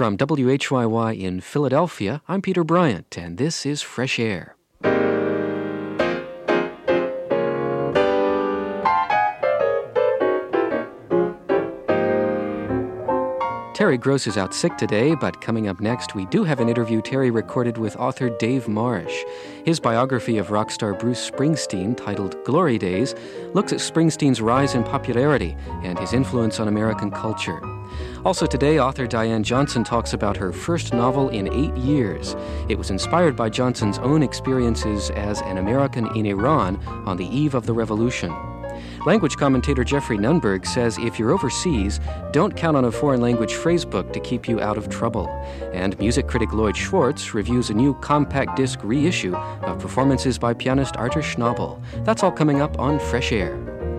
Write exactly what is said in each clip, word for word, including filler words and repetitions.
From W H Y Y in Philadelphia, I'm Peter Bryant, and this is Fresh Air. Terry Gross is out sick today, but coming up next, we do have an interview Terry recorded with author Dave Marsh. His biography of rock star Bruce Springsteen, titled Glory Days, looks at Springsteen's rise in popularity and his influence on American culture. Also today, author Diane Johnson talks about her first novel in eight years. It was inspired by Johnson's own experiences as an American in Iran on the eve of the revolution. Language commentator Jeffrey Nunberg says if you're overseas, don't count on a foreign language phrasebook to keep you out of trouble. And music critic Lloyd Schwartz reviews a new compact disc reissue of performances by pianist Artur Schnabel. That's all coming up on Fresh Air.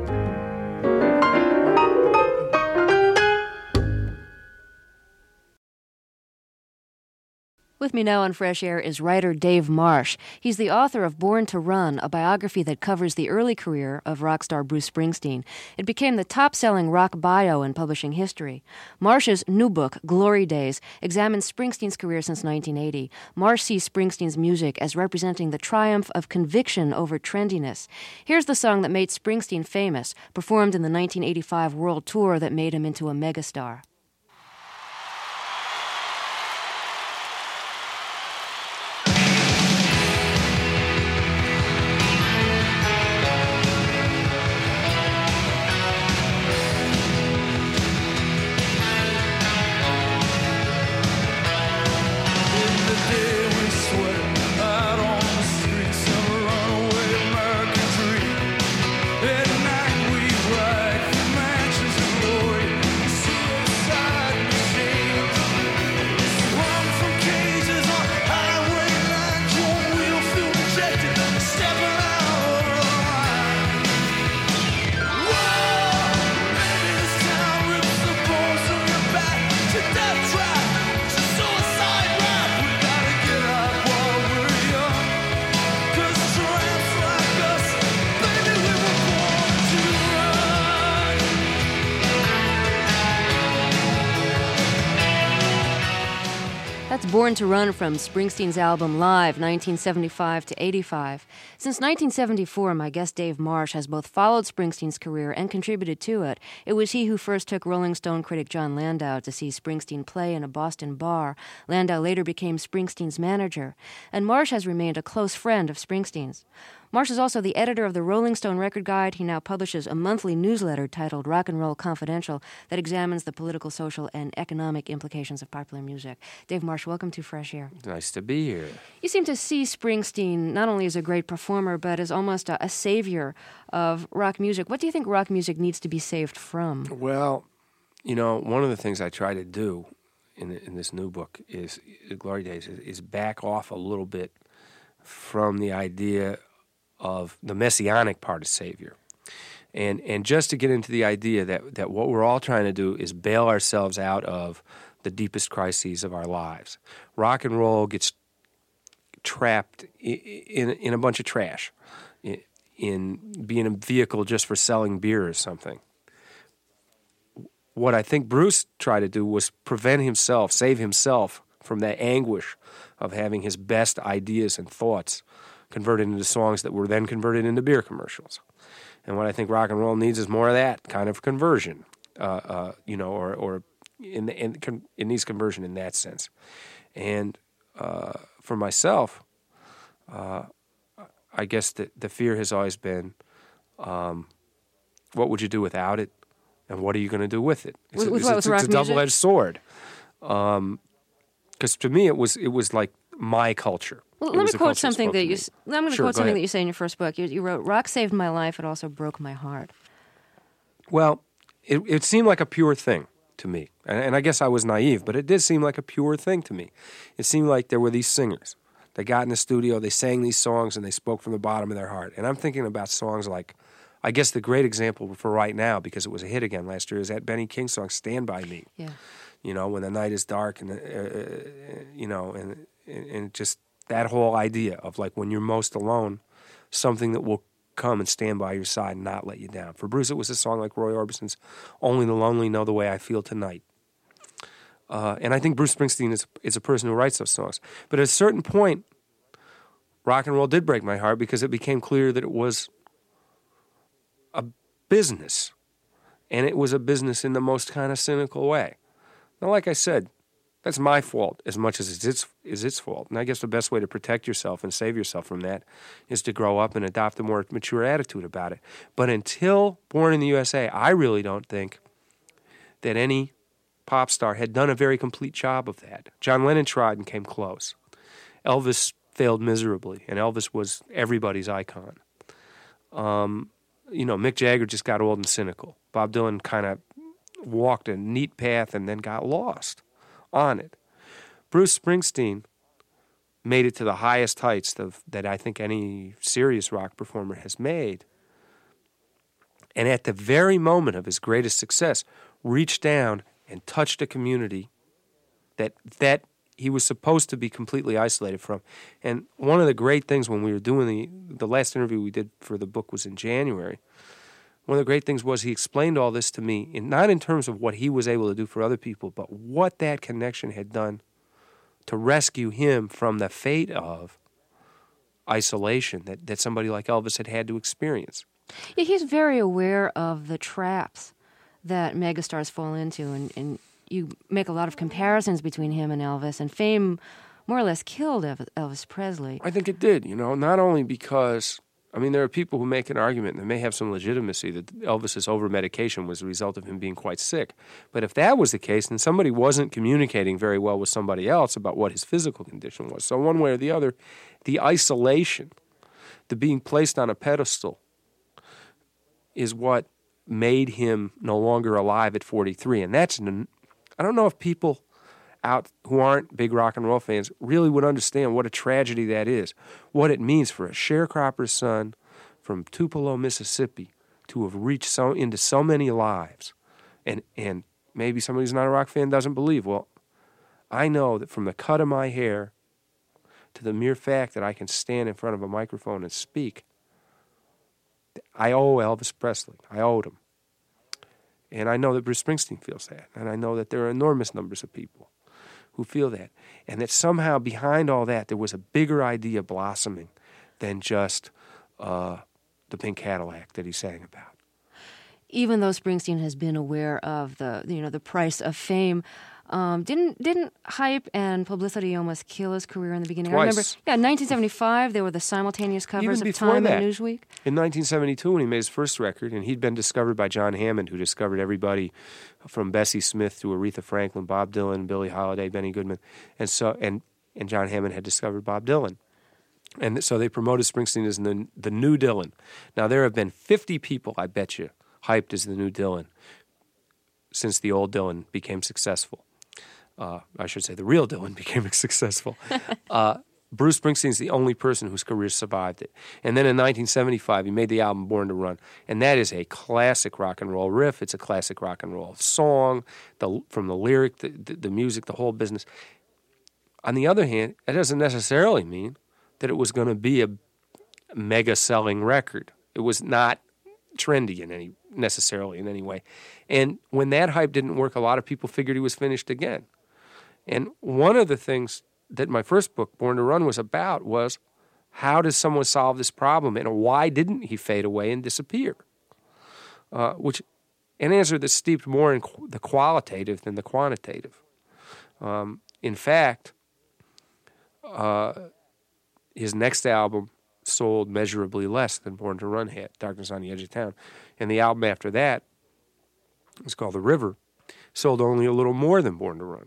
With me now on Fresh Air is writer Dave Marsh. He's the author of Born to Run, a biography that covers the early career of rock star Bruce Springsteen. It became the top-selling rock bio in publishing history. Marsh's new book, Glory Days, examines Springsteen's career since nineteen eighty. Marsh sees Springsteen's music as representing the triumph of conviction over trendiness. Here's the song that made Springsteen famous, performed in the nineteen eighty-five world tour that made him into a megastar. Born to Run from Springsteen's album Live, nineteen seventy-five to eighty-five. Since nineteen seventy-four, my guest Dave Marsh has both followed Springsteen's career and contributed to it. It was he who first took Rolling Stone critic John Landau to see Springsteen play in a Boston bar. Landau later became Springsteen's manager, and Marsh has remained a close friend of Springsteen's. Marsh is also the editor of the Rolling Stone Record Guide. He now publishes a monthly newsletter titled Rock and Roll Confidential that examines the political, social, and economic implications of popular music. Dave Marsh, welcome to Fresh Air. Nice to be here. You seem to see Springsteen not only as a great performer, but as almost a, a savior of rock music. What do you think rock music needs to be saved from? Well, you know, one of the things I try to do in in this new book is, Glory Days, is, is back off a little bit from the idea of the messianic part of Savior. And and just to get into the idea that, that what we're all trying to do is bail ourselves out of the deepest crises of our lives. Rock and roll gets trapped in, in, in a bunch of trash, in, in being a vehicle just for selling beer or something. What I think Bruce tried to do was prevent himself, save himself from that anguish of having his best ideas and thoughts converted into songs that were then converted into beer commercials. And what I think rock and roll needs is more of that kind of conversion, uh, uh, you know, or, or in, in, it needs conversion in that sense. And uh, for myself, uh, I guess the, the fear has always been, um, what would you do without it, and what are you going to do with it? It's, with, a, with it's, what, it's, with it's a double-edged music? sword. Because um, to me, it was it was like my culture. Well, it let me was quote something that you. I'm going to Sure, quote go something ahead. that you say in your first book. You, you wrote, "Rock saved my life. It also broke my heart." Well, it, it seemed like a pure thing to me, and, and I guess I was naive, but it did seem like a pure thing to me. It seemed like there were these singers. They got in the studio, they sang these songs, and they spoke from the bottom of their heart. And I'm thinking about songs like, I guess the great example for right now, because it was a hit again last year, is that Benny King song, "Stand By Me." Yeah. You know, when the night is dark, and, uh, you know, and and just that whole idea of like when you're most alone, something that will come and stand by your side and not let you down. For Bruce, it was a song like Roy Orbison's "Only the Lonely Know the Way I Feel Tonight." Uh, and I think Bruce Springsteen is, is a person who writes those songs. But at a certain point, rock and roll did break my heart because it became clear that it was a business. And it was a business in the most kind of cynical way. Now, like I said, that's my fault as much as it's its, is its fault. And I guess the best way to protect yourself and save yourself from that is to grow up and adopt a more mature attitude about it. But until Born in the U S A, I really don't think that any pop star had done a very complete job of that. John Lennon tried and came close. Elvis failed miserably, and Elvis was everybody's icon. Um, you know, Mick Jagger just got old and cynical. Bob Dylan kind of walked a neat path and then got lost on it. Bruce Springsteen made it to the highest heights of, that I think any serious rock performer has made. And at the very moment of his greatest success, reached down and touched a community that that he was supposed to be completely isolated from. And one of the great things when we were doing the, the last interview we did for the book was in January, one of the great things was he explained all this to me, in, not in terms of what he was able to do for other people, but what that connection had done to rescue him from the fate of isolation that, that somebody like Elvis had had to experience. Yeah, he's very aware of the traps that megastars fall into, and, and you make a lot of comparisons between him and Elvis, and fame more or less killed Elvis Presley. I think it did, you know, not only because, I mean, there are people who make an argument, and they may have some legitimacy, that Elvis's over-medication was a result of him being quite sick. But if that was the case, then somebody wasn't communicating very well with somebody else about what his physical condition was. So one way or the other, the isolation, the being placed on a pedestal, is what made him no longer alive at forty-three. And that's, I don't know if people out who aren't big rock and roll fans really would understand what a tragedy that is, what it means for a sharecropper's son from Tupelo, Mississippi, to have reached so into so many lives. And, and maybe somebody who's not a rock fan doesn't believe. Well, I know that from the cut of my hair to the mere fact that I can stand in front of a microphone and speak, I owe Elvis Presley. I owed him. And I know that Bruce Springsteen feels that. And I know that there are enormous numbers of people who feel that. And that somehow behind all that, there was a bigger idea blossoming than just uh, the pink Cadillac that he sang about. Even though Springsteen has been aware of the, you know, the price of fame, Um, didn't didn't hype and publicity almost kill his career in the beginning? Twice. I remember, yeah, in nineteen seventy-five, there were the simultaneous covers Even of before Time that, and Newsweek. In nineteen seventy-two, when he made his first record, and he'd been discovered by John Hammond, who discovered everybody from Bessie Smith to Aretha Franklin, Bob Dylan, Billie Holiday, Benny Goodman, and so and and John Hammond had discovered Bob Dylan. And so they promoted Springsteen as the, the new Dylan. Now, there have been fifty people, I bet you, hyped as the new Dylan since the old Dylan became successful. Uh, I should say the real Dylan became successful. Uh, Bruce Springsteen's the only person whose career survived it. And then in nineteen seventy-five, he made the album Born to Run. And that is a classic rock and roll riff. It's a classic rock and roll song, the, from the lyric, the, the, the music, the whole business. On the other hand, that doesn't necessarily mean that it was going to be a mega-selling record. It was not trendy in any necessarily in any way. And when that hype didn't work, a lot of people figured he was finished again. And one of the things that my first book, Born to Run, was about was how does someone solve this problem, and why didn't he fade away and disappear? Uh, which, an answer that's steeped more in qu- the qualitative than the quantitative. Um, in fact, uh, his next album sold measurably less than Born to Run had, Darkness on the Edge of Town. And the album after that, it's called The River, sold only a little more than Born to Run.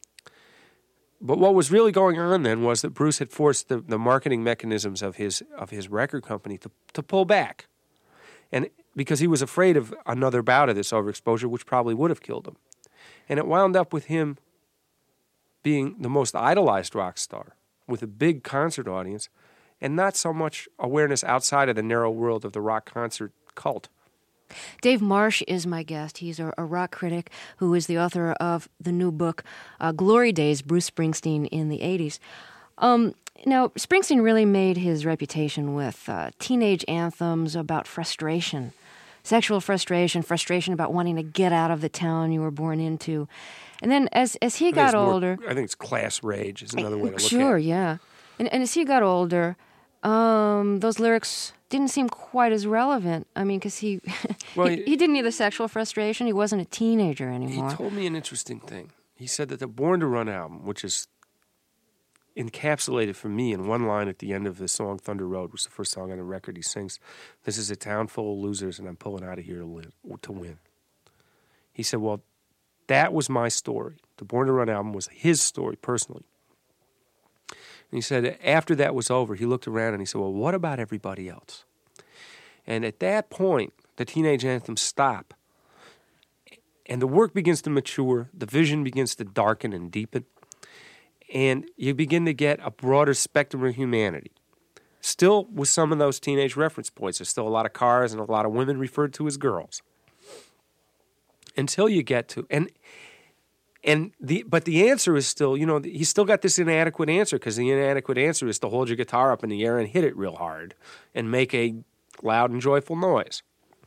But what was really going on then was that Bruce had forced the, the marketing mechanisms of his of his record company to, to pull back. And because he was afraid of another bout of this overexposure, which probably would have killed him. And it wound up with him being the most idolized rock star with a big concert audience and not so much awareness outside of the narrow world of the rock concert cult. Dave Marsh is my guest. He's a, a rock critic who is the author of the new book, uh, Glory Days, Bruce Springsteen in the eighties. Um, now, Springsteen really made his reputation with uh, teenage anthems about frustration, sexual frustration, frustration about wanting to get out of the town you were born into. And then as as he I think got it's more- older... I think it's class rage is another way to look Sure, at it. yeah. And, and as he got older, um, those lyrics didn't seem quite as relevant. I mean, because he, Well, he he- he didn't need the sexual frustration. He wasn't a teenager He anymore. told me an interesting thing. He said that the Born to Run album, which is encapsulated for me in one line at the end of the song Thunder Road, was the first song on the record, he sings, "This is a town full of losers and I'm pulling out of here to, live, to win." He said, well, that was my story. The Born to Run album was his story personally. And he said after that was over, he looked around and he said, well, what about everybody else? And at that point, the teenage anthems stop. And the work begins to mature, the vision begins to darken and deepen, and you begin to get a broader spectrum of humanity. Still with some of those teenage reference points. There's still a lot of cars and a lot of women referred to as girls. Until you get to, and and the but the answer is still, you know, he's still got this inadequate answer, because the inadequate answer is to hold your guitar up in the air and hit it real hard and make a loud and joyful noise.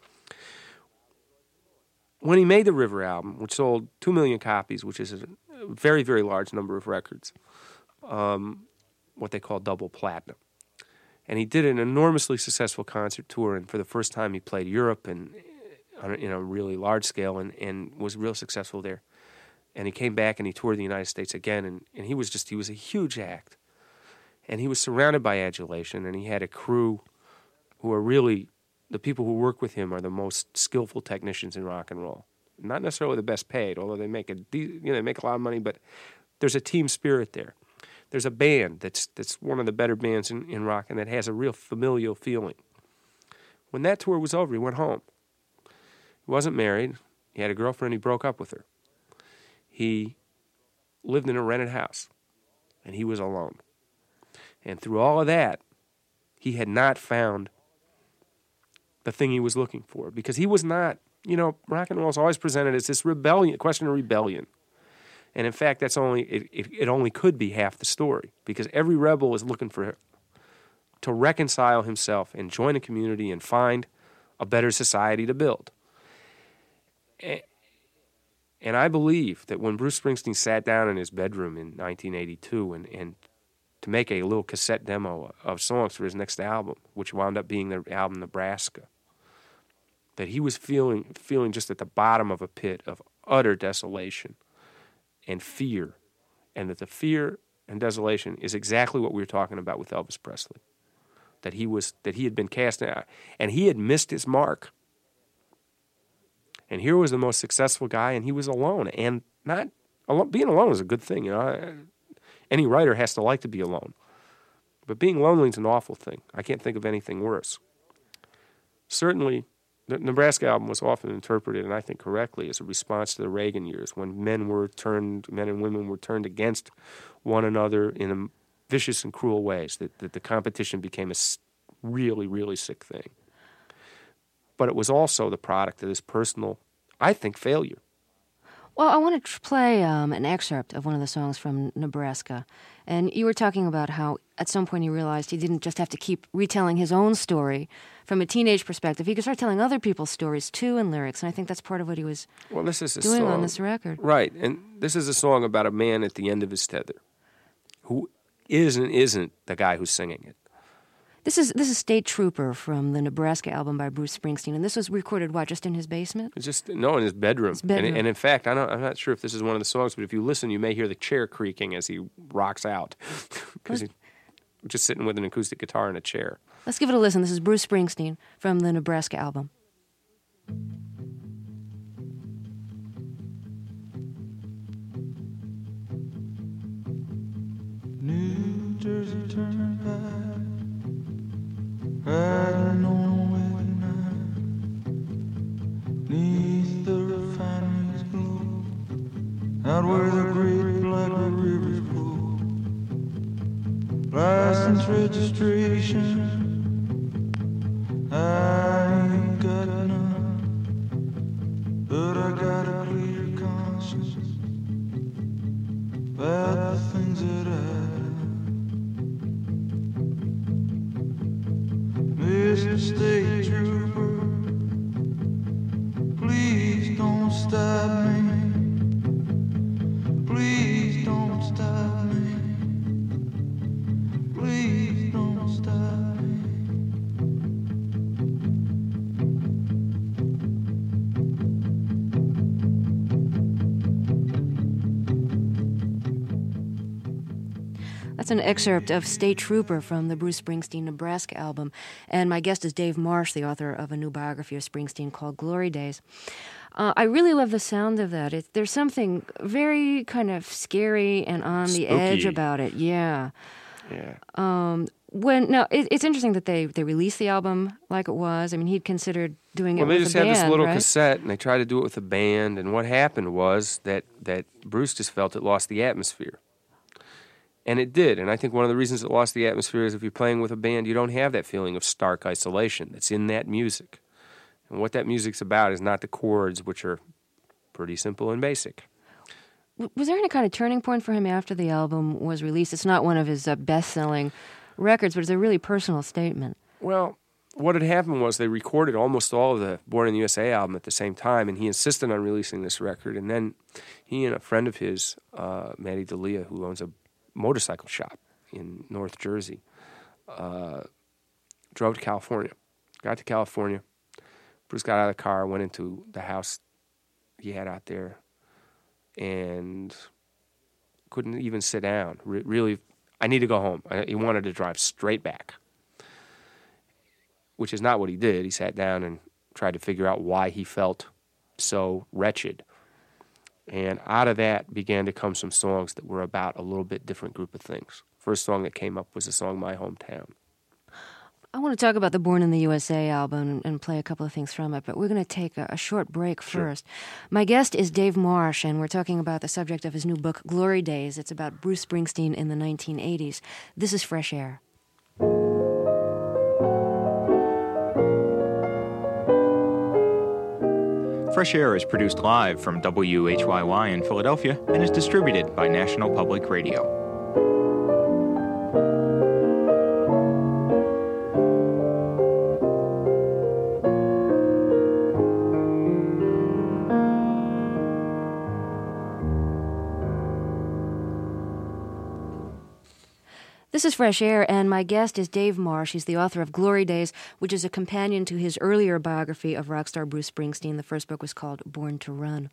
When he made the River album, which sold two million copies, which is a very, very large number of records, um, what they call double platinum. And he did an enormously successful concert tour, and for the first time he played Europe and on a, you know, really large scale, and, and was real successful there. And he came back and he toured the United States again, and, and he was just, he was a huge act. And he was surrounded by adulation, and he had a crew who are really, the people who work with him are the most skillful technicians in rock and roll. Not necessarily the best paid, although they make a de- you know they make a lot of money, but there's a team spirit there. There's a band that's that's one of the better bands in, in rock, and that has a real familial feeling. When that tour was over, he went home. He wasn't married. He had a girlfriend. He broke up with her. He lived in a rented house, and he was alone. And through all of that, he had not found the thing he was looking for, because he was not, you know, rock and roll is always presented as this rebellion, question of rebellion. And in fact, that's only, it, it, it only could be half the story, because every rebel is looking for, to reconcile himself and join a community and find a better society to build. And I believe that when Bruce Springsteen sat down in his bedroom in nineteen eighty-two and, and to make a little cassette demo of songs for his next album, which wound up being the album Nebraska, that he was feeling feeling just at the bottom of a pit of utter desolation and fear, and that the fear and desolation is exactly what we were talking about with Elvis Presley, that he was that he had been cast out, and he had missed his mark. And here was the most successful guy, and he was alone. And not alone, being alone is a good thing, you know. Any writer has to like to be alone, but being lonely is an awful thing. I can't think of anything worse. Certainly, the Nebraska album was often interpreted, and I think correctly, as a response to the Reagan years, when men were turned, men and women were turned against one another in a vicious and cruel ways. That, that the competition became a really, really sick thing. But it was also the product of this personal, I think, failure. Well, I want to tr- play um, an excerpt of one of the songs from Nebraska. And you were talking about how at some point he realized he didn't just have to keep retelling his own story from a teenage perspective. He could start telling other people's stories, too, in lyrics. And I think that's part of what he was well, this is a doing song, on this record. Right. And this is a song about a man at the end of his tether who is and isn't the guy who's singing it. This is this is State Trooper from the Nebraska album by Bruce Springsteen, and this was recorded, what, just in his basement? It's just, no, in his bedroom. His bedroom. And, and in fact, I don't, I'm not sure if this is one of the songs, but if you listen, you may hear the chair creaking as he rocks out, because he's just sitting with an acoustic guitar in a chair. Let's give it a listen. This is Bruce Springsteen from the Nebraska album. New Jersey Turnpike, riding on a wagon night, neath the refinery's glow, out where the great black rivers flow. License registration, I ain't got none, but I got a clear conscience about the things that I Miss That's an excerpt of State Trooper from the Bruce Springsteen Nebraska album. And my guest is Dave Marsh, the author of a new biography of Springsteen called Glory Days. Uh, I really love the sound of that. It, there's something very kind of scary and on Spooky. the edge about it. Yeah. Yeah. Um, when now it, it's interesting that they, they released the album like it was. I mean, he'd considered doing Well, it they with just a had band, this little right? cassette, and they tried to do it with a band. And what happened was that that Bruce just felt it lost the atmosphere, and it did. And I think one of the reasons it lost the atmosphere is if you're playing with a band, you don't have that feeling of stark isolation that's in that music. And what that music's about is not the chords, which are pretty simple and basic. W- Was there any kind of turning point for him after the album was released? It's not one of his uh, best-selling records, but it's a really personal statement. Well, what had happened was they recorded almost all of the Born in the U S A album at the same time, and he insisted on releasing this record. And then he and a friend of his, uh, Matty D'Elia, who owns a motorcycle shop in North Jersey, uh, drove to California. Got to California. Bruce got out of the car, went into the house he had out there, and couldn't even sit down. Re- really, I need to go home. I, he wanted to drive straight back, which is not what he did. He sat down and tried to figure out why he felt so wretched. And out of that began to come some songs that were about a little bit different group of things. First song that came up was the song My Hometown. I want to talk about the Born in the U S A album and play a couple of things from it, but we're going to take a, a short break Sure. first. My guest is Dave Marsh, and we're talking about the subject of his new book, Glory Days. It's about Bruce Springsteen in the nineteen eighties. This is Fresh Air. Fresh Air is produced live from W H Y Y in Philadelphia and is distributed by National Public Radio. This is Fresh Air, and my guest is Dave Marsh. He's the author of Glory Days, which is a companion to his earlier biography of rock star Bruce Springsteen. The first book was called Born to Run.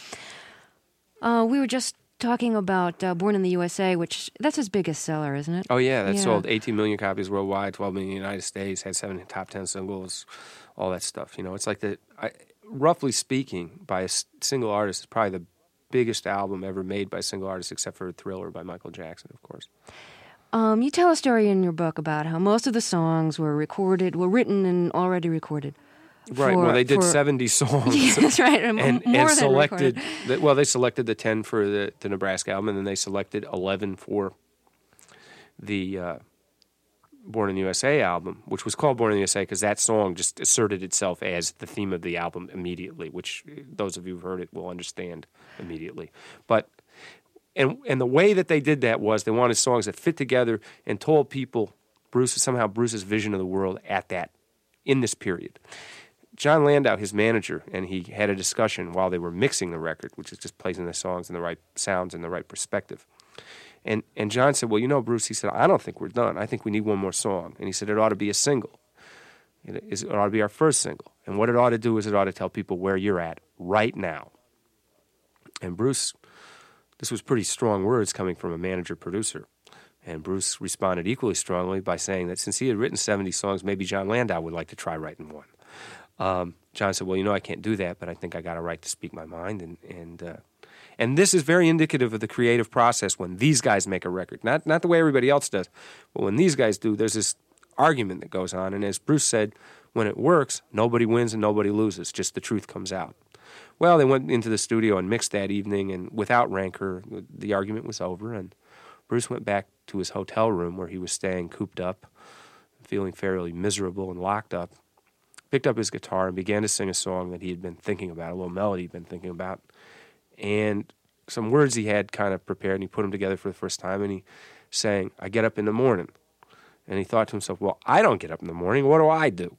Uh, we were just talking about uh, Born in the U S A, which that's his biggest seller, isn't it? Oh, yeah, that Yeah. sold eighteen million copies worldwide, twelve million in the United States, had seven top ten singles, all that stuff. You know, it's like the, I, roughly speaking, by a s- single artist, it's probably the biggest album ever made by a single artist, except for Thriller by Michael Jackson, of course. Um, you tell a story in your book about how most of the songs were recorded, were written and already recorded. Right. for- well, they did for- seventy songs. Yeah, that's right. And, and, more and than selected, recorded. the, well, they selected the ten for the, the Nebraska album, and then they selected eleven for the uh, Born in the U S A album, which was called Born in the U S A because that song just asserted itself as the theme of the album immediately, which those of you who've heard it will understand immediately. But and and the way that they did that was they wanted songs that fit together and told people Bruce somehow Bruce's vision of the world at that in this period. John Landau, his manager, and he had a discussion while they were mixing the record, which is just placing the songs in the right sounds in the right perspective. And and John said, well, you know, Bruce, he said, I don't think we're done. I think we need one more song. And he said, it ought to be a single. It, is, it ought to be our first single. And what it ought to do is it ought to tell people where you're at right now. And Bruce, this was pretty strong words coming from a manager-producer. And Bruce responded equally strongly by saying that since he had written seventy songs, maybe John Landau would like to try writing one. Um, John said, well, you know, I can't do that, but I think I got a right to speak my mind. And and uh, and this is very indicative of the creative process when these guys make a record. Not not the way everybody else does, but when these guys do, there's this argument that goes on. And as Bruce said, when it works, nobody wins and nobody loses. Just the truth comes out. Well, they went into the studio and mixed that evening, and without rancor, the argument was over. And Bruce went back to his hotel room where he was staying cooped up, feeling fairly miserable and locked up, picked up his guitar and began to sing a song that he had been thinking about, a little melody he'd been thinking about, and some words he had kind of prepared, and he put them together for the first time, and he sang, I get up in the morning. And he thought to himself, well, I don't get up in the morning. What do I do?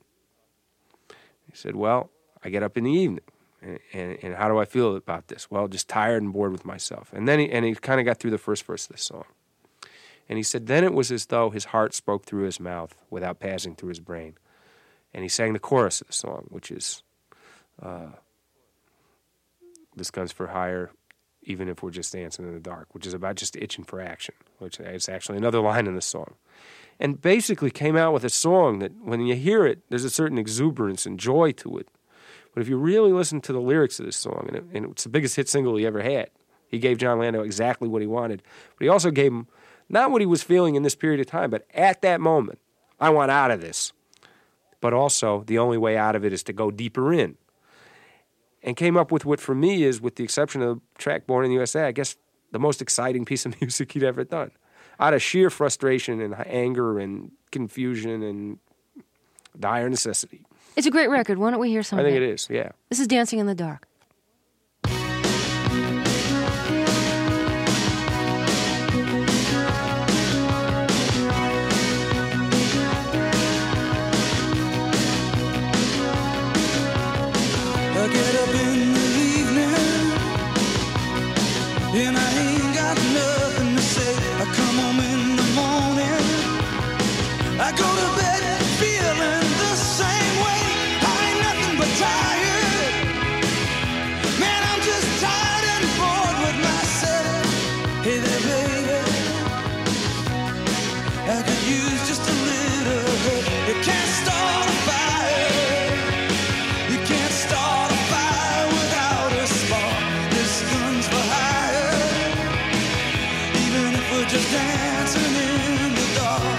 He said, well, I get up in the evening. And, and, and how do I feel about this? Well, just tired and bored with myself. And then he, and he kind of got through the first verse of this song. And he said, then it was as though his heart spoke through his mouth without passing through his brain. And he sang the chorus of the song, which is, uh, this gun's for hire, even if we're just dancing in the dark, which is about just itching for action, which is actually another line in the song. And basically came out with a song that when you hear it, there's a certain exuberance and joy to it. But if you really listen to the lyrics of this song, and, it, and it's the biggest hit single he ever had, he gave John Landau exactly what he wanted. But he also gave him not what he was feeling in this period of time, but at that moment, I want out of this. But also, the only way out of it is to go deeper in. And came up with what for me is, with the exception of the track Born in the U S A, I guess the most exciting piece of music he'd ever done. Out of sheer frustration and anger and confusion and dire necessity. It's a great record. Why don't we hear some I of think it? it is, yeah. This is Dancing in the Dark. I get up in the evening and I ain't got nothing to say. I come home in the morning, I go to bed feeling the same way. I ain't nothing but tired. Man, I'm just tired and bored with myself. Hey there, baby, I could use just a little help. You can't start a fire. You can't start a fire without a spark. This gun's for hire, even if we're just dancing in the dark.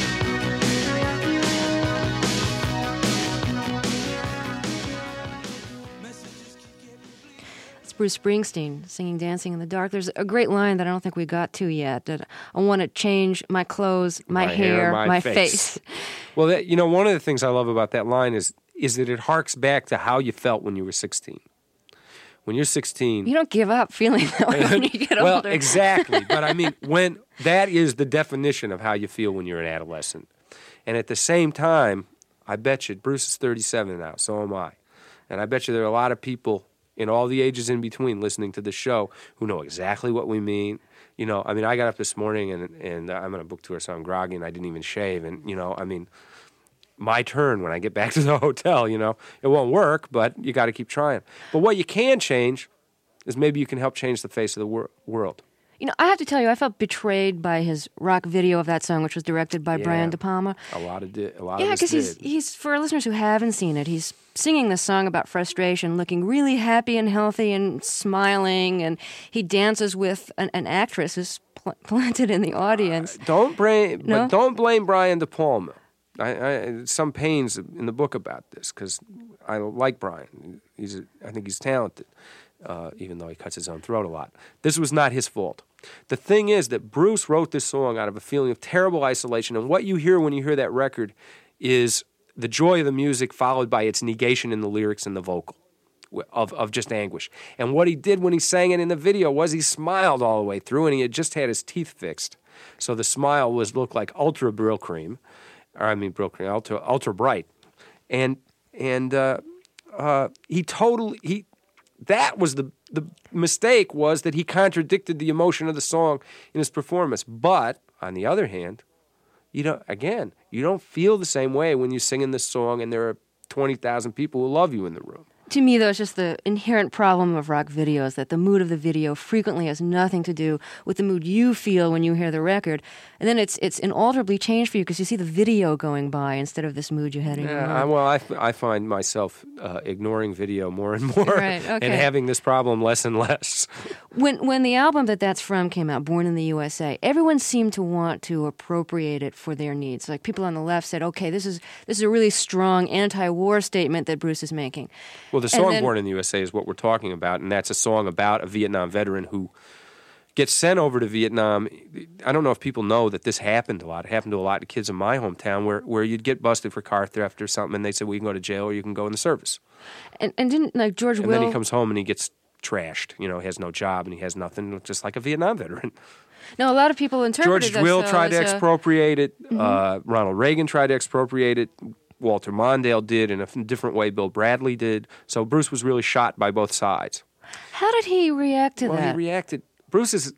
It's Bruce Springsteen singing Dancing in the Dark. There's a great line that I don't think we got to yet, that I want to change my clothes, my, My hair, hair, my my face. face. Well, that, you know, one of the things I love about that line is is that it harks back to how you felt when you were sixteen. When you're sixteen... You don't give up feeling that way when you get well, older. exactly. But I mean, when that is the definition of how you feel when you're an adolescent. And at the same time, I bet you, Bruce is thirty-seven now, so am I. And I bet you there are a lot of people in all the ages in between listening to the show who know exactly what we mean. You know, I mean, I got up this morning and, and I'm on a book tour, so I'm groggy and I didn't even shave. And, you know, I mean, my turn when I get back to the hotel, you know. It won't work, but you got to keep trying. But what you can change is maybe you can help change the face of the wor- world. You know, I have to tell you, I felt betrayed by his rock video of that song, which was directed by Yeah. Brian De Palma. A lot of di- a lot Yeah, of us because he's, did. he's, for our listeners who haven't seen it, he's singing this song about frustration, looking really happy and healthy and smiling, and he dances with an, an actress who's pl- planted in the audience. Don't blame, No? but don't blame Brian De Palma. I, I some pains in the book about this because I like Brian. He's a, I think he's talented, uh, even though he cuts his own throat a lot. This was not his fault. The thing is that Bruce wrote this song out of a feeling of terrible isolation, and what you hear when you hear that record is the joy of the music followed by its negation in the lyrics and the vocal of, of just anguish. And what he did when he sang it in the video was he smiled all the way through, and he had just had his teeth fixed. So the smile was looked like ultra Brill Cream, or I mean Brill Cream, ultra, ultra bright. And and uh, uh, he totally, he that was the, the mistake was that he contradicted the emotion of the song in his performance. But on the other hand, you know, again, you don't feel the same way when you're singing this song and there are twenty thousand people who love you in the room. To me, though, it's just the inherent problem of rock videos that the mood of the video frequently has nothing to do with the mood you feel when you hear the record. And then it's it's inalterably changed for you because you see the video going by instead of this mood you had in your Yeah, mind. I, well, I, I find myself uh, ignoring video more and more Right, okay. and having this problem less and less. When when the album that that's from came out, Born in the U S A, everyone seemed to want to appropriate it for their needs. Like people on the left said, okay, this is this is a really strong anti-war statement that Bruce is making. Well, the And song then- Born in the U S A is what we're talking about, and that's a song about a Vietnam veteran who gets sent over to Vietnam. I don't know if people know that this happened a lot. It happened to a lot of kids in my hometown where, where you'd get busted for car theft or something, and they said, well, you can go to jail or you can go in the service. And and didn't like George And Will then he comes home and he gets trashed. You know, he has no job and he has nothing, just like a Vietnam veteran. No, a lot of people interpreted George Will this, tried to as a- expropriate it. Uh, Ronald Reagan tried to expropriate it. Walter Mondale did in a f- different way. Bill Bradley did. So Bruce was really shot by both sides. How did he react to Well, that? he reacted. Bruce is,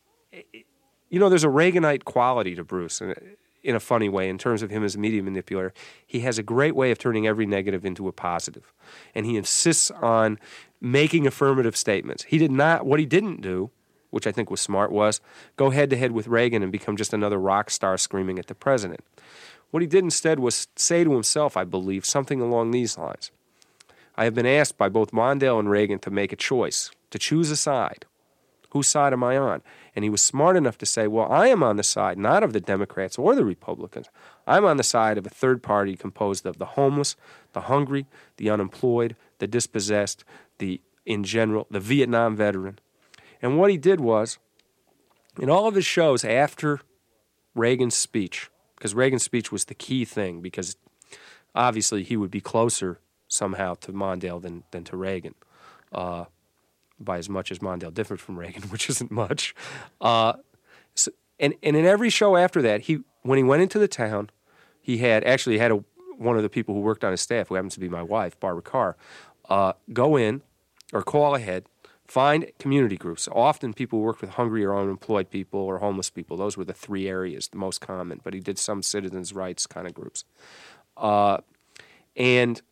you know, there's a Reaganite quality to Bruce in a, in a funny way in terms of him as a media manipulator. He has a great way of turning every negative into a positive. And he insists on making affirmative statements. He did not, what he didn't do, which I think was smart, was go head-to-head with Reagan and become just another rock star screaming at the president. What he did instead was say to himself, I believe, something along these lines. I have been asked by both Mondale and Reagan to make a choice, to choose a side. Whose side am I on? And he was smart enough to say, well, I am on the side not of the Democrats or the Republicans. I'm on the side of a third party composed of the homeless, the hungry, the unemployed, the dispossessed, the, in general, the Vietnam veteran. And what he did was, in all of his shows after Reagan's speech, because Reagan's speech was the key thing, because obviously he would be closer somehow to Mondale than, than to Reagan. Uh, by as much as Mondale differed from Reagan, which isn't much. Uh, so, and, and in every show after that, he when he went into the town, he had actually had a, one of the people who worked on his staff, who happens to be my wife, Barbara Carr, uh, go in or call ahead, find community groups. Often people who worked with hungry or unemployed people or homeless people. Those were the three areas, the most common. But he did some citizens' rights kind of groups. Uh, and...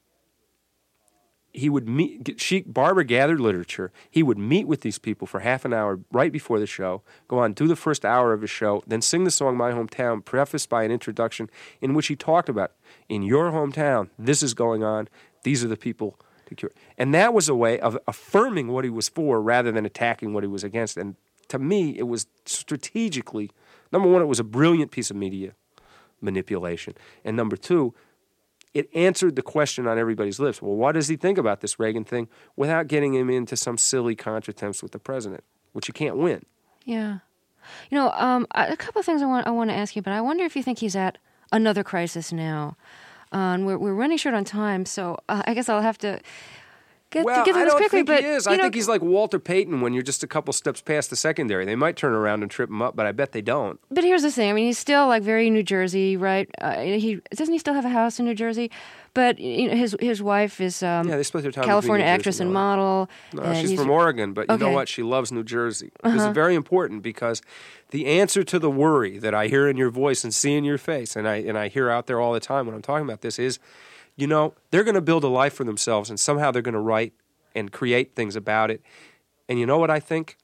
He would meet, she, Barbara gathered literature. He would meet with these people for half an hour right before the show, go on, do the first hour of his show, then sing the song My Hometown, prefaced by an introduction in which he talked about, in your hometown, this is going on, these are the people to cure. And that was a way of affirming what he was for rather than attacking what he was against. And to me, it was strategically, number one, it was a brilliant piece of media manipulation. And number two, it answered the question on everybody's lips. Well, what does he think about this Reagan thing without getting him into some silly contretemps with the president, which you can't win? Yeah. You know, um, a couple of things I want I want to ask you about. I wonder if you think he's at another crisis now. Uh, and we're, we're running short on time, so uh, I guess I'll have to get, well, to get through I this don't quickly. think But, he is. you I know, think he's like Walter Payton when you're just a couple steps past the secondary. They might turn around and trip him up, but I bet they don't. But here's the thing. I mean, he's still like very New Jersey, right? Uh, he doesn't he still have a house in New Jersey? But you know, his his wife is um, yeah, they split their time California between New actress Jersey and all. model. No, and she's he's- from Oregon, but you Okay. know what? She loves New Jersey. Uh-huh. This is very important because the answer to the worry that I hear in your voice and see in your face, and I and I hear out there all the time when I'm talking about this is, you know, they're going to build a life for themselves, and somehow they're going to write and create things about it. And you know what I think?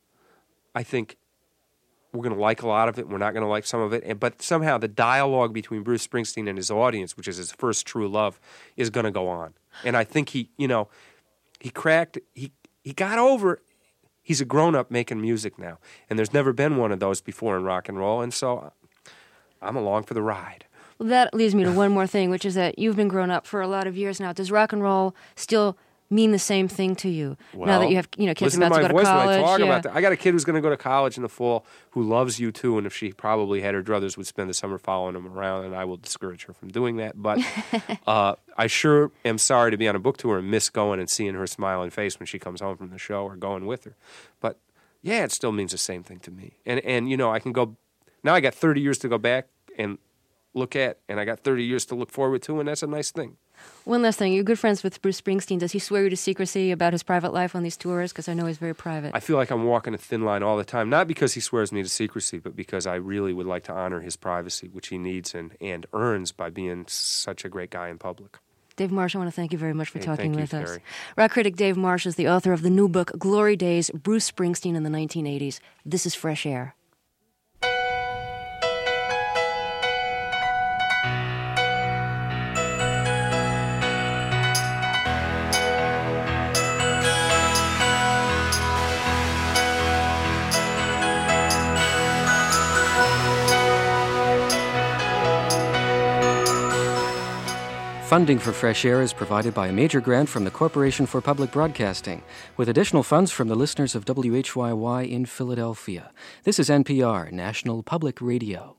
I think we're going to like a lot of it. We're not going to like some of it. And, but somehow the dialogue between Bruce Springsteen and his audience, which is his first true love, is going to go on. And I think he, you know, he cracked, he, he got over, he's a grown-up making music now. And there's never been one of those before in rock and roll. And so I'm along for the ride. Well, that leads me to one more thing, which is that you've been grown up for a lot of years now. Does rock and roll still mean the same thing to you Well, now that you have you know kids listen about to to, my go to voice college? when I talk yeah. about that. I got a kid who's going to go to college in the fall who loves U two, and if she probably had her druthers, would spend the summer following him around, and I will discourage her from doing that. But uh, I sure am sorry to be on a book tour and miss going and seeing her smiling face when she comes home from the show or going with her. But yeah, it still means the same thing to me. And and you know, I can go now. I got thirty years to go back and look at, and I got thirty years to look forward to, and that's a nice thing. One last thing. You're good friends with Bruce Springsteen. Does he swear you to secrecy about his private life on these tours? Because I know he's very private. I feel like I'm walking a thin line all the time, not because he swears me to secrecy, but because I really would like to honor his privacy, which he needs and, and earns by being such a great guy in public. Dave Marsh, I want to thank you very much for Hey, talking thank you, with us. Terry. Rock critic Dave Marsh is the author of the new book, Glory Days, Bruce Springsteen in the nineteen eighties. This is Fresh Air. Funding for Fresh Air is provided by a major grant from the Corporation for Public Broadcasting, with additional funds from the listeners of W H Y Y in Philadelphia. This is N P R, National Public Radio.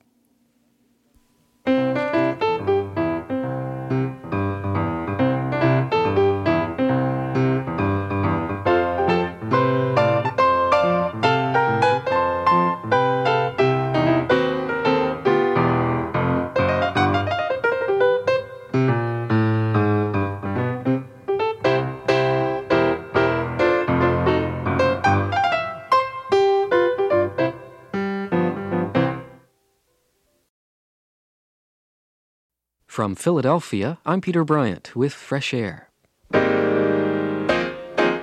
From Philadelphia, I'm Peter Bryant with Fresh Air.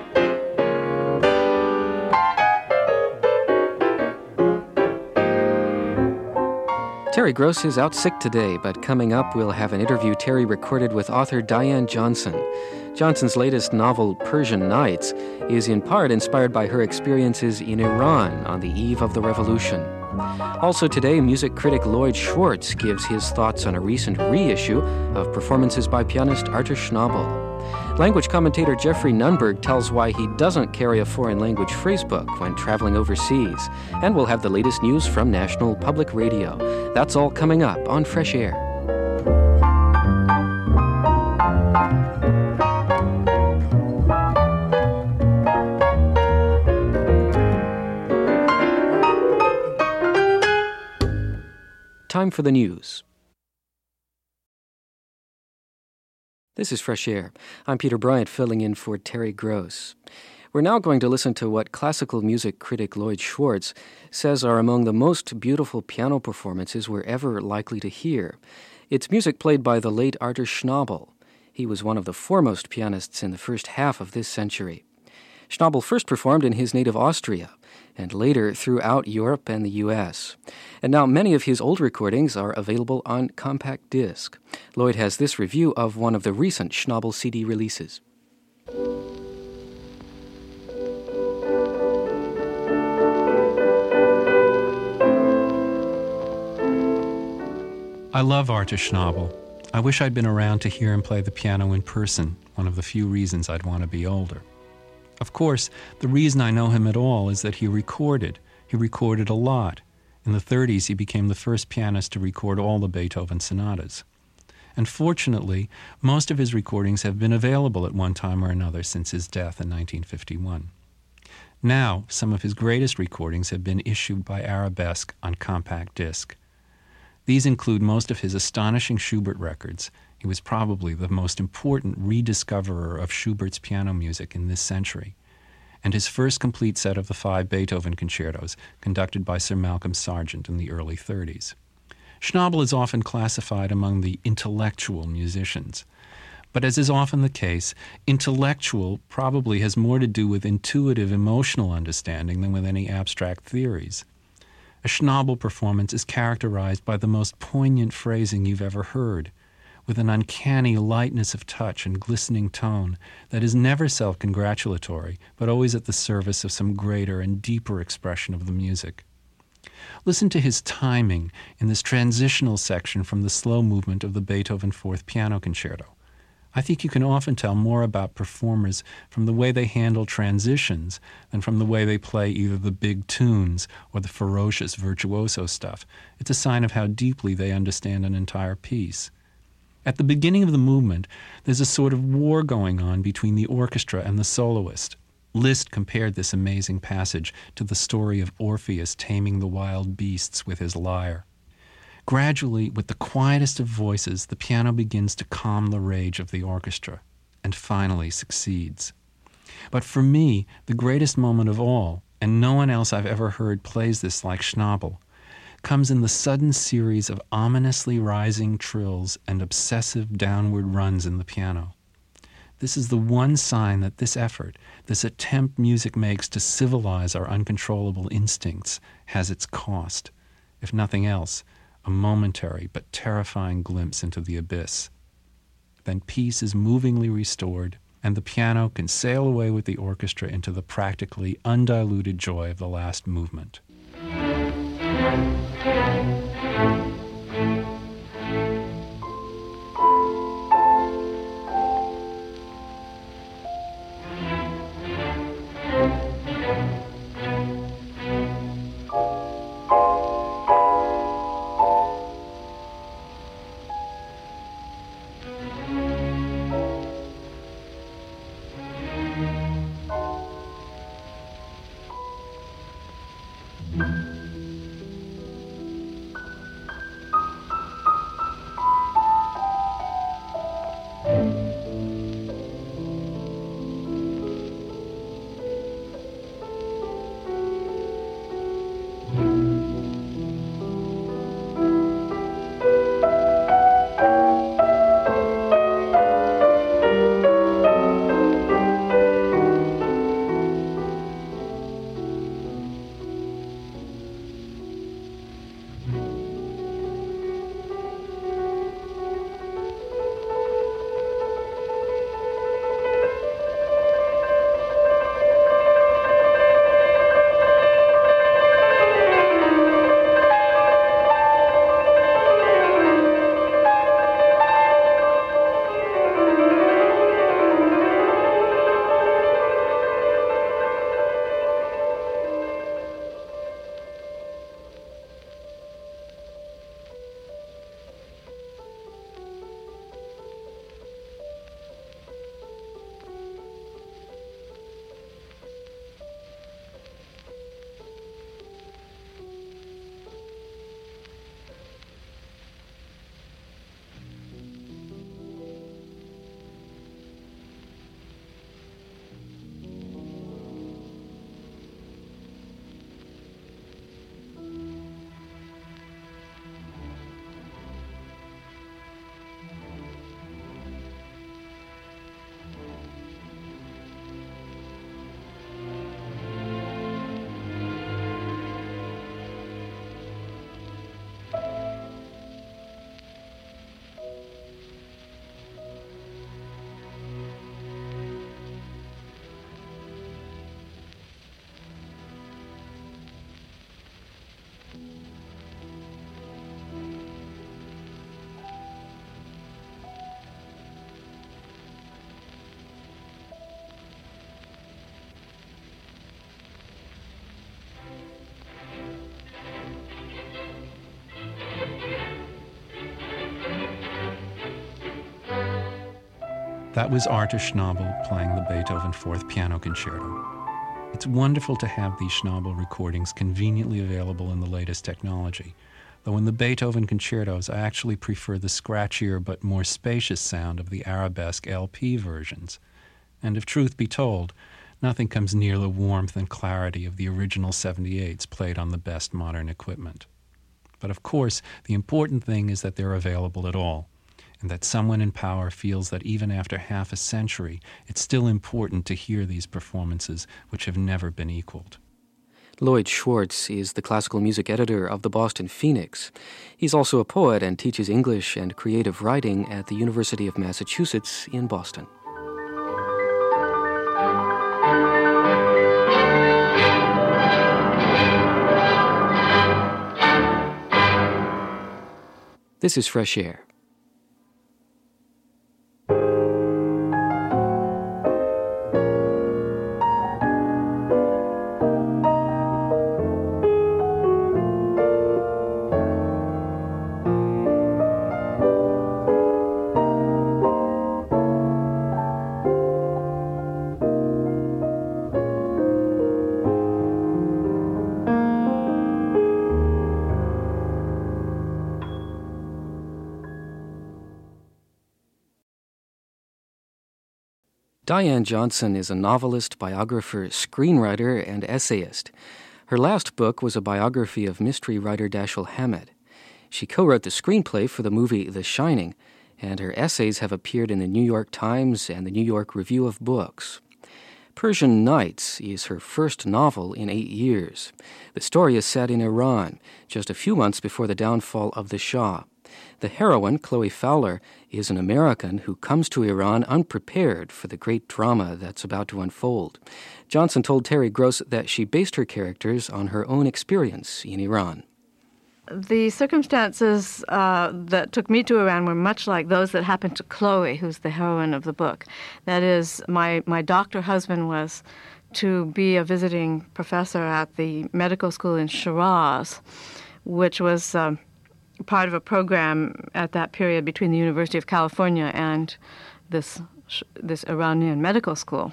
Terry Gross is out sick today, but coming up we'll have an interview Terry recorded with author Diane Johnson. Johnson's latest novel, Persian Nights, is in part inspired by her experiences in Iran on the eve of the revolution. Also today, music critic Lloyd Schwartz gives his thoughts on a recent reissue of performances by pianist Artur Schnabel. Language commentator Jeffrey Nunberg tells why he doesn't carry a foreign language phrasebook when traveling overseas. And we'll have the latest news from National Public Radio. That's all coming up on Fresh Air. Time for the news. This is Fresh Air. I'm Peter Bryant, filling in for Terry Gross. We're now going to listen to what classical music critic Lloyd Schwartz says are among the most beautiful piano performances we're ever likely to hear. It's music played by the late Artur Schnabel. He was one of the foremost pianists in the first half of this century. Schnabel first performed in his native Austria, and later throughout Europe and the U S. And now many of his old recordings are available on compact disc. Lloyd has this review of one of the recent Schnabel C D releases. I love Artur Schnabel. I wish I'd been around to hear him play the piano in person, one of the few reasons I'd want to be older. Of course, the reason I know him at all is that he recorded. He recorded a lot. In the thirties, he became the first pianist to record all the Beethoven sonatas. And fortunately, most of his recordings have been available at one time or another since his death in nineteen fifty-one. Now, some of his greatest recordings have been issued by Arabesque on compact disc. These include most of his astonishing Schubert records. He was probably the most important rediscoverer of Schubert's piano music in this century, and his first complete set of the five Beethoven concertos, conducted by Sir Malcolm Sargent in the early thirties. Schnabel is often classified among the intellectual musicians, but as is often the case, intellectual probably has more to do with intuitive emotional understanding than with any abstract theories. A Schnabel performance is characterized by the most poignant phrasing you've ever heard, with an uncanny lightness of touch and glistening tone that is never self-congratulatory, but always at the service of some greater and deeper expression of the music. Listen to his timing in this transitional section from the slow movement of the Beethoven Fourth Piano Concerto. I think you can often tell more about performers from the way they handle transitions than from the way they play either the big tunes or the ferocious virtuoso stuff. It's a sign of how deeply they understand an entire piece. At the beginning of the movement, there's a sort of war going on between the orchestra and the soloist. Liszt compared this amazing passage to the story of Orpheus taming the wild beasts with his lyre. Gradually, with the quietest of voices, the piano begins to calm the rage of the orchestra, and finally succeeds. But for me, the greatest moment of all, and no one else I've ever heard plays this like Schnabel, comes in the sudden series of ominously rising trills and obsessive downward runs in the piano. This is the one sign that this effort, this attempt music makes to civilize our uncontrollable instincts, has its cost. If nothing else, a momentary but terrifying glimpse into the abyss. Then peace is movingly restored, and the piano can sail away with the orchestra into the practically undiluted joy of the last movement. That was Artur Schnabel playing the Beethoven Fourth Piano Concerto. It's wonderful to have these Schnabel recordings conveniently available in the latest technology, though in the Beethoven concertos I actually prefer the scratchier but more spacious sound of the Arabesque L P versions. And if truth be told, nothing comes near the warmth and clarity of the original seventy-eights played on the best modern equipment. But of course, the important thing is that they're available at all, and that someone in power feels that even after half a century, it's still important to hear these performances which have never been equaled. Lloyd Schwartz is the classical music editor of the Boston Phoenix. He's also a poet and teaches English and creative writing at the University of Massachusetts in Boston. This is Fresh Air. Diane Johnson is a novelist, biographer, screenwriter, and essayist. Her last book was a biography of mystery writer Dashiell Hammett. She co-wrote the screenplay for the movie The Shining, and her essays have appeared in the New York Times and the New York Review of Books. Persian Nights is her first novel in eight years. The story is set in Iran, just a few months before the downfall of the Shah. The heroine, Chloe Fowler, is an American who comes to Iran unprepared for the great drama that's about to unfold. Johnson told Terry Gross that she based her characters on her own experience in Iran. The circumstances uh, that took me to Iran were much like those that happened to Chloe, who's the heroine of the book. That is, my, my doctor husband was to be a visiting professor at the medical school in Shiraz, which was um, part of a program at that period between the University of California and this this Iranian medical school.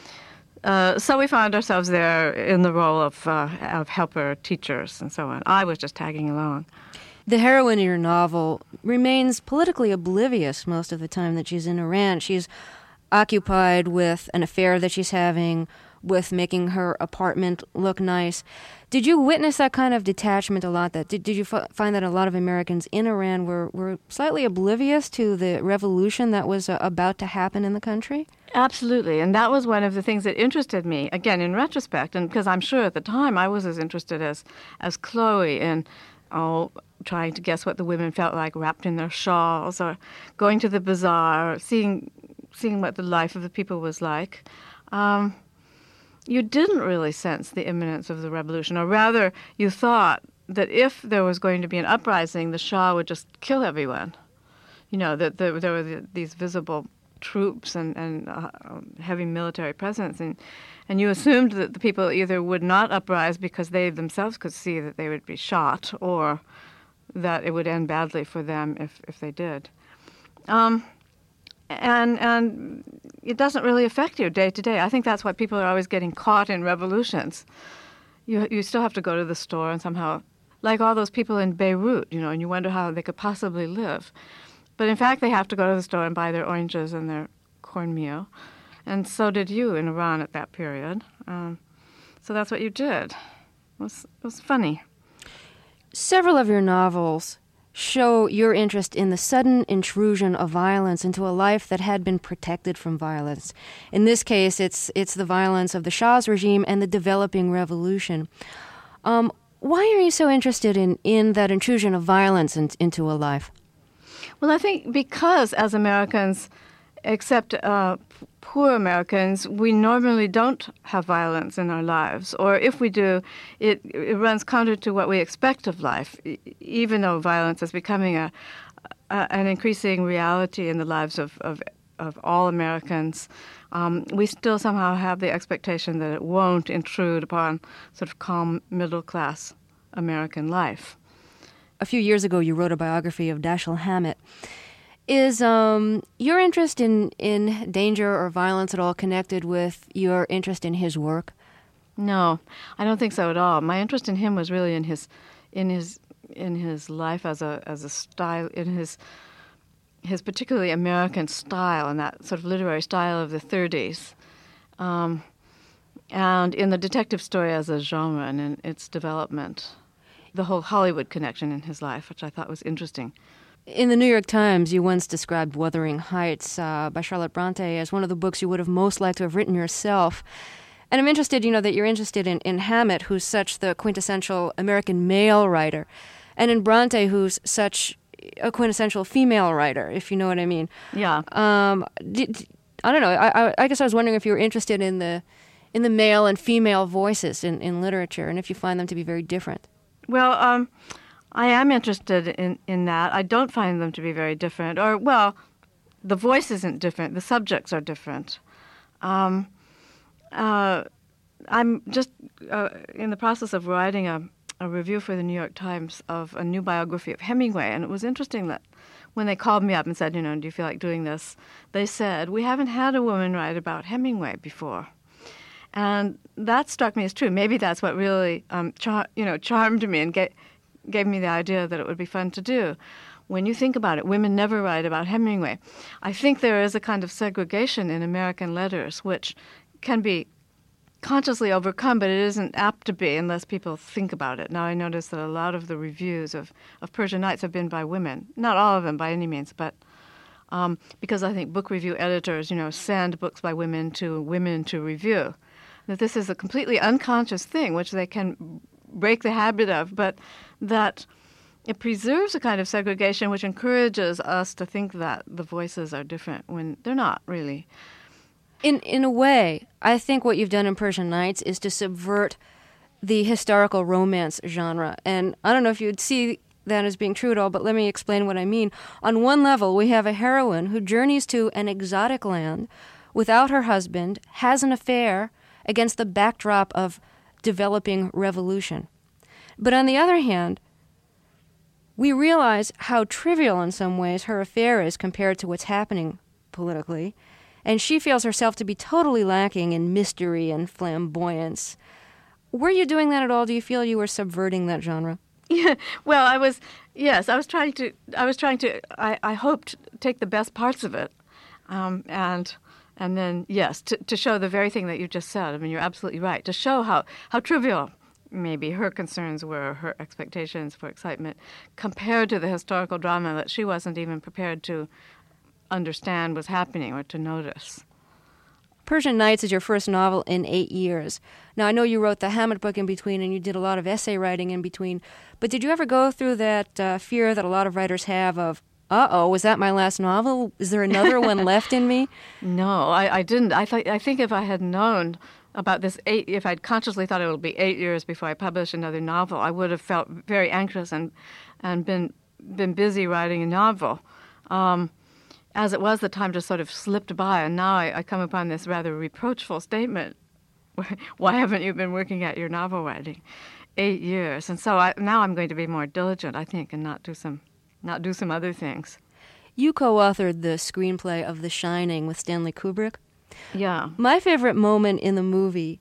Uh, so we found ourselves there in the role of uh, of helper teachers and so on. I was just tagging along. The heroine in your novel remains politically oblivious most of the time that she's in Iran. She's occupied with an affair that she's having, with making her apartment look nice. Did you witness that kind of detachment a lot? That did, did you f- find that a lot of Americans in Iran were, were slightly oblivious to the revolution that was uh, about to happen in the country? Absolutely, and that was one of the things that interested me, again, in retrospect, and because I'm sure at the time I was as interested as, as Chloe in oh, trying to guess what the women felt like wrapped in their shawls, or going to the bazaar, seeing, seeing what the life of the people was like. Um, You didn't really sense the imminence of the revolution, or rather, you thought that if there was going to be an uprising, the Shah would just kill everyone. You know, that there, there were the, these visible troops and, and uh, heavy military presence, and, and you assumed that the people either would not uprise because they themselves could see that they would be shot, or that it would end badly for them if, if they did. Um, And and it doesn't really affect you day to day. I think that's why people are always getting caught in revolutions. You you still have to go to the store and somehow, like all those people in Beirut, you know, and you wonder how they could possibly live. But in fact, they have to go to the store and buy their oranges and their cornmeal. And so did you in Iran at that period. Um, so that's what you did. It was, it was funny. Several of your novels show your interest in the sudden intrusion of violence into a life that had been protected from violence. In this case, it's it's the violence of the Shah's regime and the developing revolution. Um, why are you so interested in, in that intrusion of violence in, into a life? Well, I think because as Americans, except uh, poor Americans, we normally don't have violence in our lives. Or if we do, it, it runs counter to what we expect of life, even though violence is becoming a, a an increasing reality in the lives of, of, of all Americans. Um, we still somehow have the expectation that it won't intrude upon sort of calm middle-class American life. A few years ago, you wrote a biography of Dashiell Hammett. Is um, your interest in, in danger or violence at all connected with your interest in his work? No, I don't think so at all. My interest in him was really in his, in his, in his life as a as a style, in his his particularly American style and that sort of literary style of the thirties, um, and in the detective story as a genre and in its development, the whole Hollywood connection in his life, which I thought was interesting. In the New York Times, you once described Wuthering Heights uh, by Charlotte Bronte as one of the books you would have most liked to have written yourself. And I'm interested, you know, that you're interested in, in Hammett, who's such the quintessential American male writer, and in Bronte, who's such a quintessential female writer, if you know what I mean. Yeah. Um, did, I don't know. I, I guess I was wondering if you were interested in the in the male and female voices in, in literature, and if you find them to be very different. Well, um, I am interested in, in that. I don't find them to be very different. Or, well, the voice isn't different. The subjects are different. Um, uh, I'm just uh, in the process of writing a, a review for the New York Times of a new biography of Hemingway, and it was interesting that when they called me up and said, you know, do you feel like doing this? They said, we haven't had a woman write about Hemingway before. And that struck me as true. Maybe that's what really, um, char- you know, charmed me and ga- gave me the idea that it would be fun to do. When you think about it, women never write about Hemingway. I think there is a kind of segregation in American letters which can be consciously overcome, but it isn't apt to be unless people think about it. Now, I notice that a lot of the reviews of, of Persian Nights have been by women. Not all of them by any means, but um, because I think book review editors, you know, send books by women to women to review. That this is a completely unconscious thing, which they can break the habit of, but that it preserves a kind of segregation which encourages us to think that the voices are different when they're not, really. In in a way, I think what you've done in Persian Nights is to subvert the historical romance genre. And I don't know if you'd see that as being true at all, but let me explain what I mean. On one level, we have a heroine who journeys to an exotic land without her husband, has an affair against the backdrop of developing revolution. But on the other hand, we realize how trivial in some ways her affair is compared to what's happening politically, and she feels herself to be totally lacking in mystery and flamboyance. Were you doing that at all? Do you feel you were subverting that genre? Yeah, well, I was, yes, I was trying to, I was trying to, I, I hoped to take the best parts of it, um, and and then, yes, to, to show the very thing that you just said. I mean, you're absolutely right, to show how, how trivial maybe her concerns were, her expectations for excitement, compared to the historical drama that she wasn't even prepared to understand was happening or to notice. Persian Nights is your first novel in eight years. Now, I know you wrote the Hammett book in between and you did a lot of essay writing in between, but did you ever go through that uh, fear that a lot of writers have of, uh-oh, was that my last novel? Is there another one left in me? No, I, I didn't. I, th- I think if I had known about this eight, if I'd consciously thought it would be eight years before I publish another novel, I would have felt very anxious and, and been, been busy writing a novel. Um, As it was, the time just sort of slipped by, and now I, I come upon this rather reproachful statement. Why haven't you been working at your novel writing? Eight years. And so I, now I'm going to be more diligent, I think, and not do some, not do some other things. You co-authored the screenplay of The Shining with Stanley Kubrick. Yeah. My favorite moment in the movie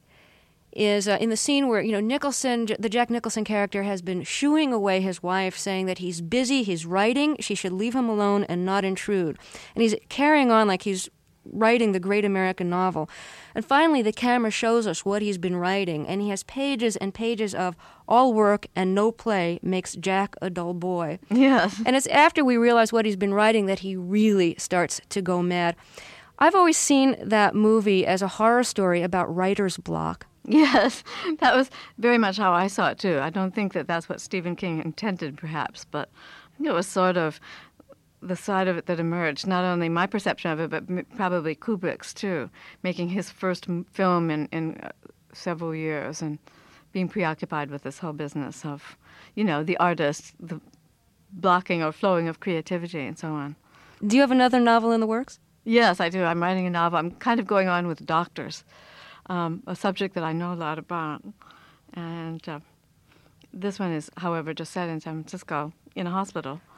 is uh, in the scene where, you know, Nicholson, the Jack Nicholson character, has been shooing away his wife, saying that he's busy, he's writing, she should leave him alone and not intrude. And he's carrying on like he's writing the great American novel. And finally, the camera shows us what he's been writing, and he has pages and pages of all work and no play makes Jack a dull boy. Yes. And it's after we realize what he's been writing that he really starts to go mad. I've always seen that movie as a horror story about writer's block. Yes, that was very much how I saw it, too. I don't think that that's what Stephen King intended, perhaps, but I think it was sort of the side of it that emerged, not only my perception of it, but m- probably Kubrick's, too, making his first m- film in, in uh, several years and being preoccupied with this whole business of, you know, the artist, the blocking or flowing of creativity and so on. Do you have another novel in the works? Yes, I do. I'm writing a novel. I'm kind of going on with doctors. Um, a subject that I know a lot about. And uh, this one is, however, just set in San Francisco in a hospital.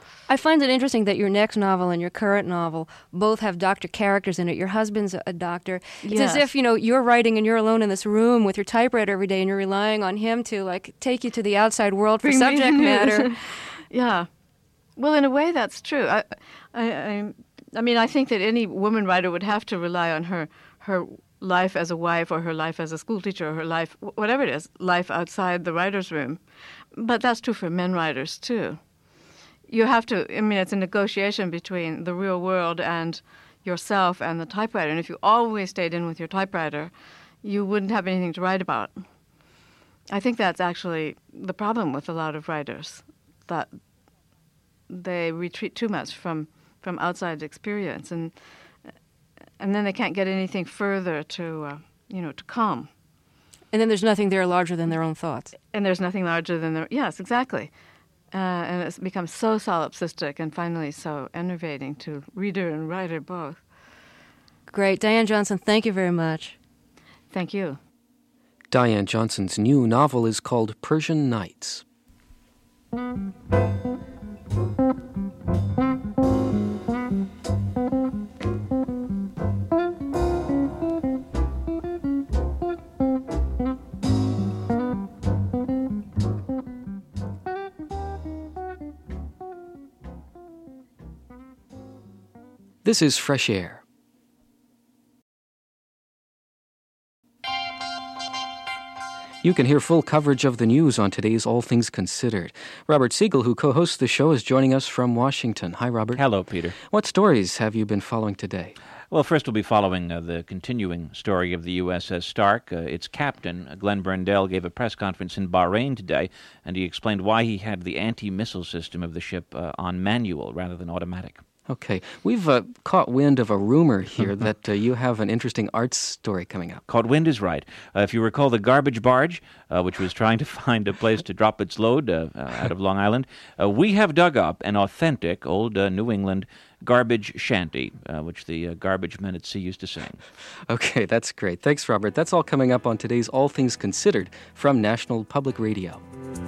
I find it interesting that your next novel and your current novel both have doctor characters in it. Your husband's a doctor. It's Yes. as if, you know, you're writing and you're alone in this room with your typewriter every day and you're relying on him to, like, take you to the outside world for Bring me subject news. matter. Yeah. Well, in a way, that's true. I, I, I, I mean, I think that any woman writer would have to rely on her her life as a wife or her life as a school teacher or her life, whatever it is, life outside the writer's room. But that's true for men writers, too. You have to, I mean, it's a negotiation between the real world and yourself and the typewriter. And if you always stayed in with your typewriter, you wouldn't have anything to write about. I think that's actually the problem with a lot of writers, that they retreat too much from, from outside experience, and and then they can't get anything further to, uh, you know, to come. And then there's nothing there larger than their own thoughts. And there's nothing larger than their, yes, exactly. Uh, and it's become so solipsistic and finally so enervating to reader and writer both. Great. Diane Johnson, thank you very much. Thank you. Diane Johnson's new novel is called Persian Nights. This is Fresh Air. You can hear full coverage of the news on today's All Things Considered. Robert Siegel, who co-hosts the show, is joining us from Washington. Hi, Robert. Hello, Peter. What stories have you been following today? Well, first we'll be following uh, the continuing story of the U S S Stark. Uh, its captain, Glenn Brendel, gave a press conference in Bahrain today, and he explained why he had the anti-missile system of the ship uh, on manual rather than automatic. Okay. We've uh, caught wind of a rumor here that uh, you have an interesting arts story coming up. Caught wind is right. Uh, if you recall the garbage barge, uh, which was trying to find a place to drop its load uh, uh, out of Long Island, uh, we have dug up an authentic old uh, New England garbage shanty, uh, which the uh, garbage men at sea used to sing. Okay, that's great. Thanks, Robert. That's all coming up on today's All Things Considered from National Public Radio.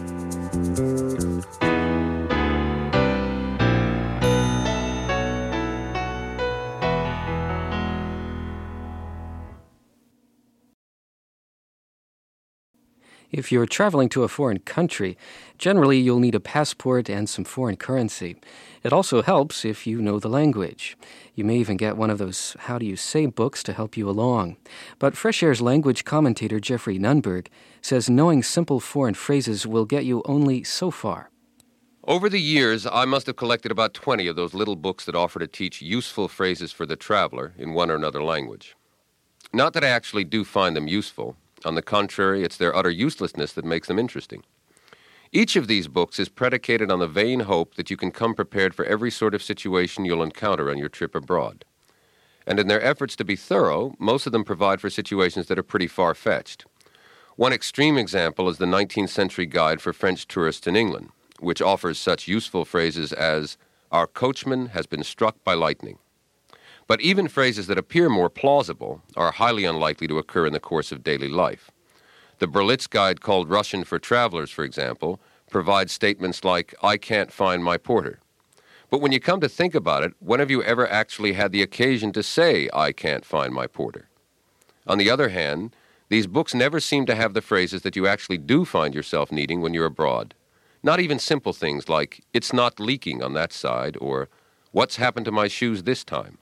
If you're traveling to a foreign country, generally you'll need a passport and some foreign currency. It also helps if you know the language. You may even get one of those How Do You Say books to help you along. But Fresh Air's language commentator Jeffrey Nunberg says knowing simple foreign phrases will get you only so far. Over the years, I must have collected about twenty of those little books that offer to teach useful phrases for the traveler in one or another language. Not that I actually do find them useful. On the contrary, it's their utter uselessness that makes them interesting. Each of these books is predicated on the vain hope that you can come prepared for every sort of situation you'll encounter on your trip abroad. And in their efforts to be thorough, most of them provide for situations that are pretty far-fetched. One extreme example is the nineteenth century Guide for French Tourists in England, which offers such useful phrases as, "Our coachman has been struck by lightning." But even phrases that appear more plausible are highly unlikely to occur in the course of daily life. The Berlitz Guide called Russian for Travelers, for example, provides statements like, "I can't find my porter." But when you come to think about it, when have you ever actually had the occasion to say, "I can't find my porter"? On the other hand, these books never seem to have the phrases that you actually do find yourself needing when you're abroad. Not even simple things like, "It's not leaking on that side," or, "What's happened to my shoes this time?"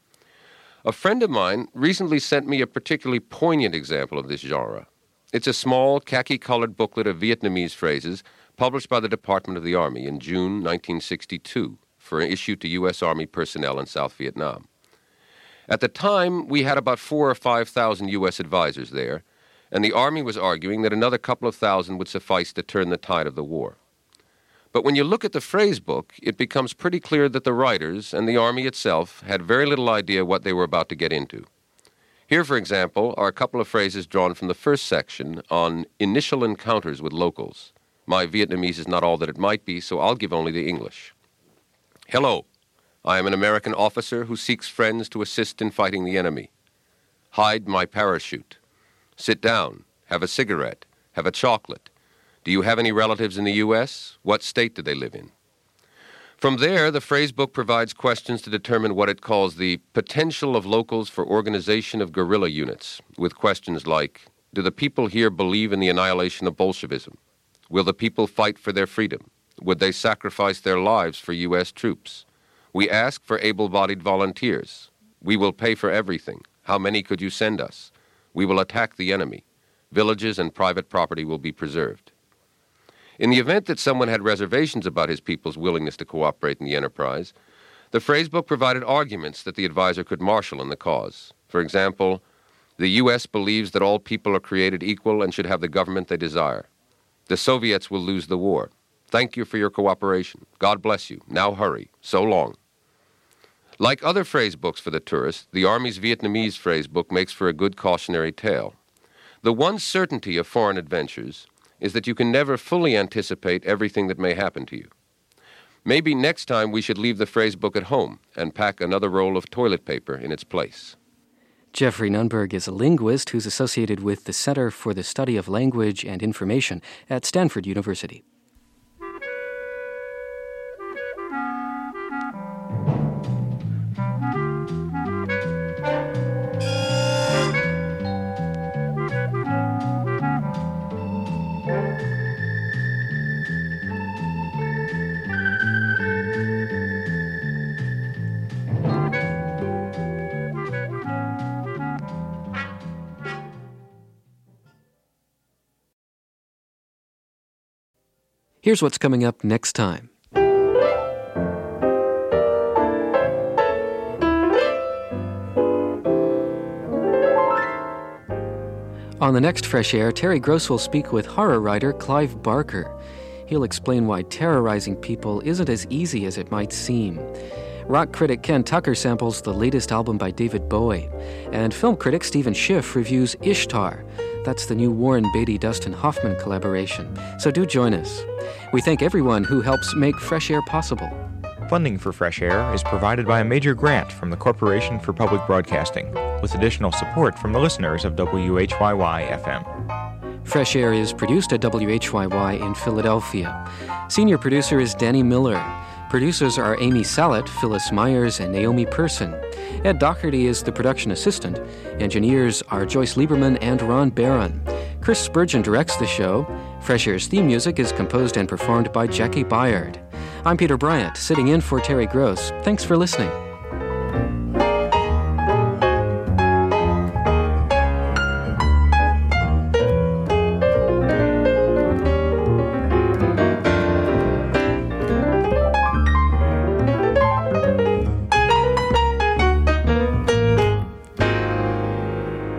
A friend of mine recently sent me a particularly poignant example of this genre. It's a small, khaki-colored booklet of Vietnamese phrases published by the Department of the Army in June nineteen sixty-two for an issue to U S Army personnel in South Vietnam. At the time, we had about four or five thousand U S advisors there, and the Army was arguing that another couple of thousand would suffice to turn the tide of the war. But when you look at the phrase book, it becomes pretty clear that the writers and the Army itself had very little idea what they were about to get into. Here, for example, are a couple of phrases drawn from the first section on initial encounters with locals. My Vietnamese is not all that it might be, so I'll give only the English. "Hello, I am an American officer who seeks friends to assist in fighting the enemy. Hide my parachute. Sit down, have a cigarette, have a chocolate. Do you have any relatives in the U S? What state do they live in?" From there, the phrase book provides questions to determine what it calls the potential of locals for organization of guerrilla units, with questions like, do the people here believe in the annihilation of Bolshevism? Will the people fight for their freedom? Would they sacrifice their lives for U S troops? We ask for able-bodied volunteers. We will pay for everything. How many could you send us? We will attack the enemy. Villages and private property will be preserved. In the event that someone had reservations about his people's willingness to cooperate in the enterprise, the phrase book provided arguments that the advisor could marshal in the cause. For example, the U S believes that all people are created equal and should have the government they desire. The Soviets will lose the war. Thank you for your cooperation. God bless you. Now hurry. So long. Like other phrase books for the tourist, the Army's Vietnamese phrase book makes for a good cautionary tale. The one certainty of foreign adventures is that you can never fully anticipate everything that may happen to you. Maybe next time we should leave the phrase book at home and pack another roll of toilet paper in its place. Jeffrey Nunberg is a linguist who's associated with the Center for the Study of Language and Information at Stanford University. Here's what's coming up next time. On the next Fresh Air, Terry Gross will speak with horror writer Clive Barker. He'll explain why terrorizing people isn't as easy as it might seem. Rock critic Ken Tucker samples the latest album by David Bowie. And film critic Stephen Schiff reviews Ishtar. That's the new Warren Beatty-Dustin Hoffman collaboration. So do join us. We thank everyone who helps make Fresh Air possible. Funding for Fresh Air is provided by a major grant from the Corporation for Public Broadcasting, with additional support from the listeners of W H Y Y F M. Fresh Air is produced at W H Y Y in Philadelphia. Senior producer is Danny Miller. Producers are Amy Salet, Phyllis Myers, and Naomi Person. Ed Doherty is the production assistant. Engineers are Joyce Lieberman and Ron Barron. Chris Spurgeon directs the show. Fresh Air's theme music is composed and performed by Jackie Byard. I'm Peter Bryant, sitting in for Terry Gross. Thanks for listening.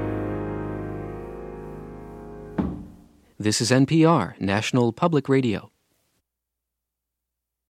This is N P R, National Public Radio.